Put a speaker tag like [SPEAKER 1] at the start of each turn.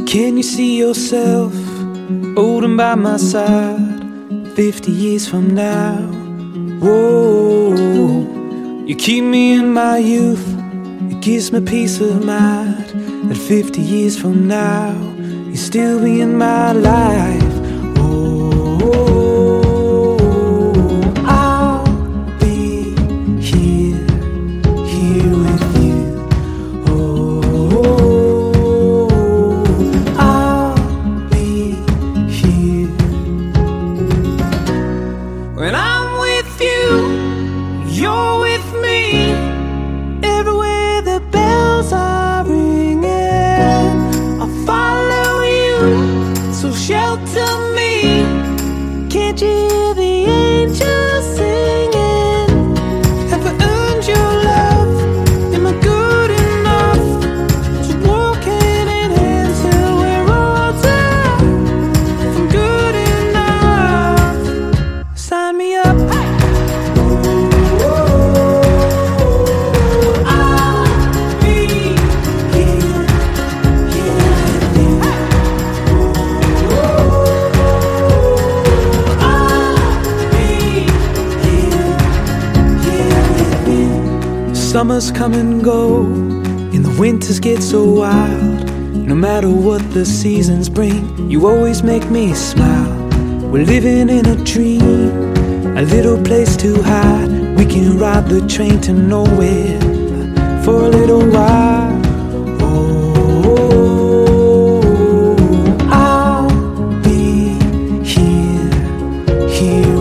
[SPEAKER 1] Can you see yourself holding by my side 50 years from now? Whoa, you keep me in my youth, it gives me peace of mind that 50 years from now you'll still be in my life. When I'm with you, you're with me. Everywhere the bells are ringing, I'll follow you, so shelter me. Can't you hear the angels singing? Have I earned your love? Am I good enough to walk hand in hand till we're older? If I'm good enough, sign me up. Summers come and go, and the winters get so wild. No matter what the seasons bring, you always make me smile. We're living in a dream, a little place to hide. We can ride the train to nowhere for a little while. Oh, I'll be here